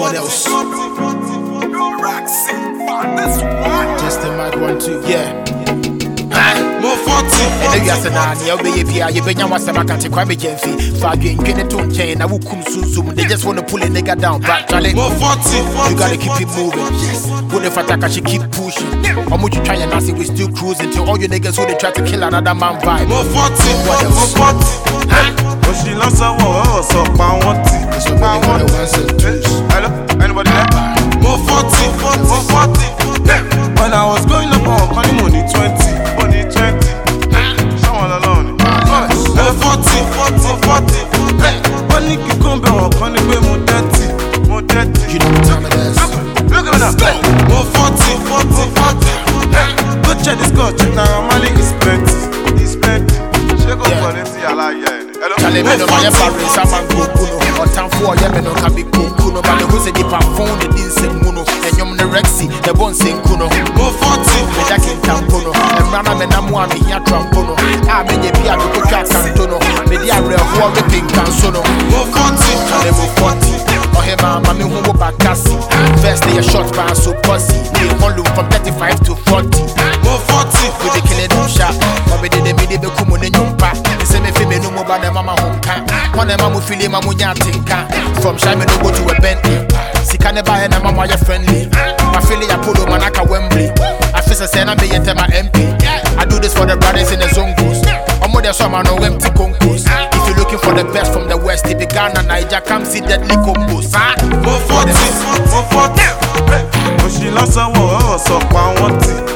What else? Just the mic 1 2, yeah. More 40. And then you ask an you'll be here, you been was a can't quite be Jeffy. Fagin, get it on chain, I will come soon. They just want to pull a nigga down, but Charlie, More 40. you gotta keep it moving. Good if I should keep pushing. How much you try and see we still cruising till all you niggas who they try to kill another man vibe. More 40. What else? More 40. But she lost her war, so I want it. So I want the ones and twos. Hello? Anybody there? More 40. More 40. When I was going up on money 20. Money 20. Someone alone. More 40. More 40. Money can come back on money more 30. More 30. You know what time it is. Look at that. More 40. More 40. Go check this go. Check now. Money is plenty. It's plenty. Check out for this. I like yeah. Kale me no my parents am go kuno on time for ye me no can be kuno but the who say the phone the din se muno enyom ne rexy the bon se kuno More 40 me da ken tampono e mrana me na mo am hia trampono a me nye bia go twa kantono me di awre ho me pin kanso no More 40 kale mo 40 oh he mama me hu bakasi first day a shot by so pussy me volume from 35 to 40 More 40 we dey kill them shot but me dey me dey be kumo ne nyompa say me fi me no mo ba na mama honka one na mama feel mama nyatinka from shy me no go to a Bentley sika ne ba na mama ya friendly my feel ya polo manaka Wembley I feel say na me yet my MP I do this for the brothers in the zongos omo dey so man no empty concourse if you looking for the best from the west it be Ghana Niger come see deadly combos More 40 More 40 But she lost her war so I want it